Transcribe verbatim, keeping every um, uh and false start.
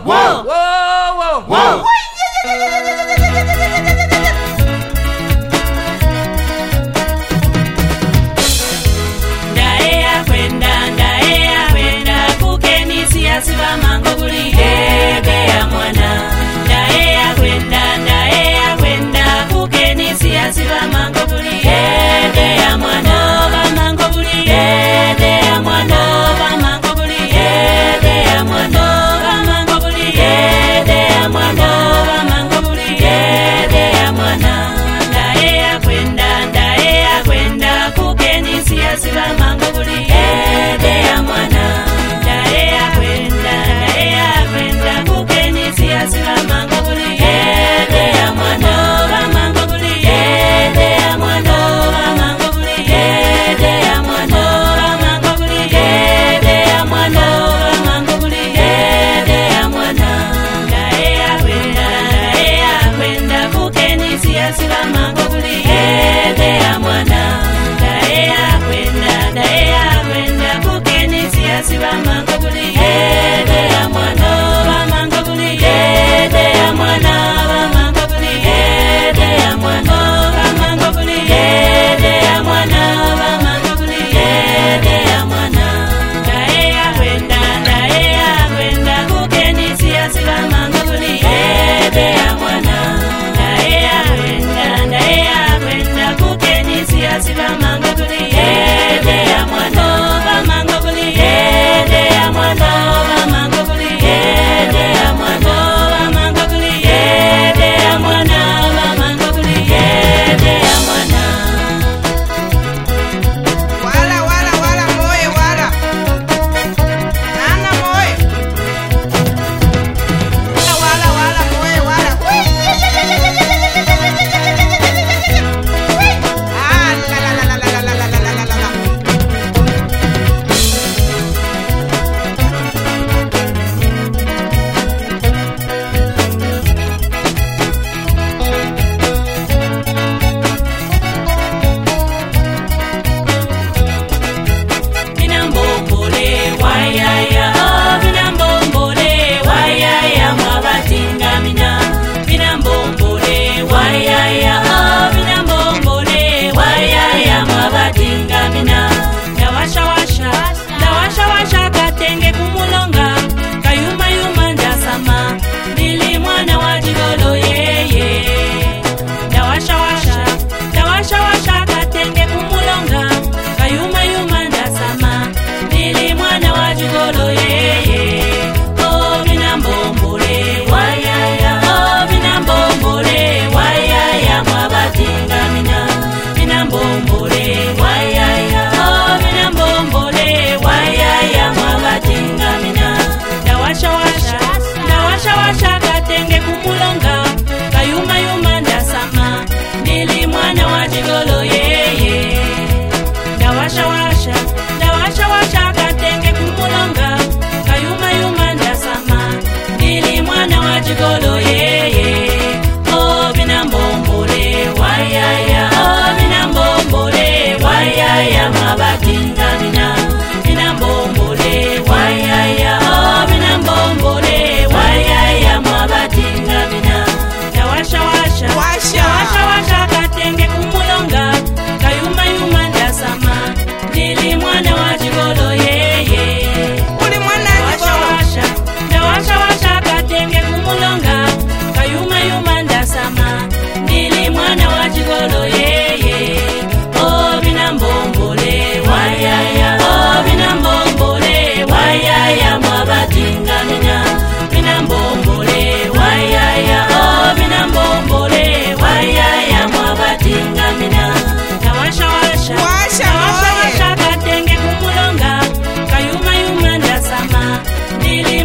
Whoa! Whoa! Whoa! Whoa! Ndaea kwenda, ndaea kwenda, kukenisi asiba mango buli ebe ya mwana. Ndaea kwenda, ndaea kwenda, kukenisi asiba mango buli ebe ya mwana. Ba mango buli ebe ya mwana. Ba mango buli ebe ya mwana. Ba mango buli ebe ya mwana. Ba mango buli ebe ya mwana. Ndaea kwenda, ndaea kwenda, kukenisi asiba mango buli ebe ya mwana. Ndaea kwenda, ndaea kwenda, kukenisi asiba mango buli ebe ya mwana. Ba mango buli ebe ya mwana. Ba mango buli ebe ya mwana. Ba mango buli ebe ya mwana. Ba mango buli ebe ya mwana. Ndaea kwenda, ndaea kwenda, kukenisi asiba mango buli ebe ya mwana. Ndaea kwenda, ndaea kwenda, kukenisi asiba mango buli ebe ya mwana. Ba mango buli ebe ya mwana. Ba mango buli ebe ya mwana. Ba mango buli ebe ya mwana. Ba mango buli ebe ya mwana. Ndaea kwenda, ndaea kwenda, kukenisi asiba mango buli ebe ya mwana. Ndaea kwenda, ndaea kwenda, kukenisi asiba mango buli ebe ya mwana. Ba mango buli ebe ya mwana. Ba mango buli ebe ya mwana. Ba mango buli ebe ya mwana. Ba mango buli ebe ya mwana. Wala wala wala moye wala. Nana moye. Wala wala moye wala. Ah la la la la la la la la la la. Binambombole wayaya, binambombole wayaya, mwabatinga mina. Binambombole wayaya, binambombole wayaya, mwabatinga mina. Ndawasha washa, ndawasha washa, katenge kumulonga, kayuma yuma ndasama, ndili mwana wa jigolo yeye. Ndawasha washa, ndawasha washa, katenge kumulonga, kayuma yuma ndasama, ndili mwana wa jigolo yeye. Oh binambombole wayaya, oh binambombole wayaya, mwabatinga mina. Binambombole wayaya, oh binambombole wayaya, mwabatinga mina. Ndawasha washa, ndawasha washa, katenge kumulonga, kayuma yuma ndasama, ndili mwana wa jigolo yeye. Ndawasha washa, ndawasha washa, katenge kumulonga, kayuma yuma ndasama, ndili mwana wa jigolo yeye. Oh binambombole wayaya, oh binambombole wayaya, mwabatinga mina. Binambombole wayaya, oh binambombole wayaya, mwabatinga mina. Ndawasha washa, Washa. ndawasha washa, katenge kumulonga, kayuma yuma ndasama, ndili mwana wa jigolo yeye. Oh binambombole wayaya, oh binambombole wayaya, mwabatinga mina. Ndawasha washa, ndawasha washa, katenge kumulonga, kayuma yuma ndasama, ndili mwana wa jigolo yeye. Oh binambombole wayaya, oh binambombole wayaya, mwabatinga mina. Ndawasha washa, ndawasha washa, katenge kumulonga, kayuma yuma ndasama, ndili mwana wa jigolo yeye. Uli mwana Ndawasha jigolo. washa, ndawasha washa, katenge kumulonga, kayuma yuma ndasama, ndili mwana wa jigolo yeye. Oh binambombole wayaya, oh binambombole wayaya, mwabatinga mina. Binambombole wayaya, oh binambombole wayaya, mwabatinga mina. Ndawasha washa, Washa ndawasha moye. washa, katenge kumulonga, kayuma yuma ndasama, ndili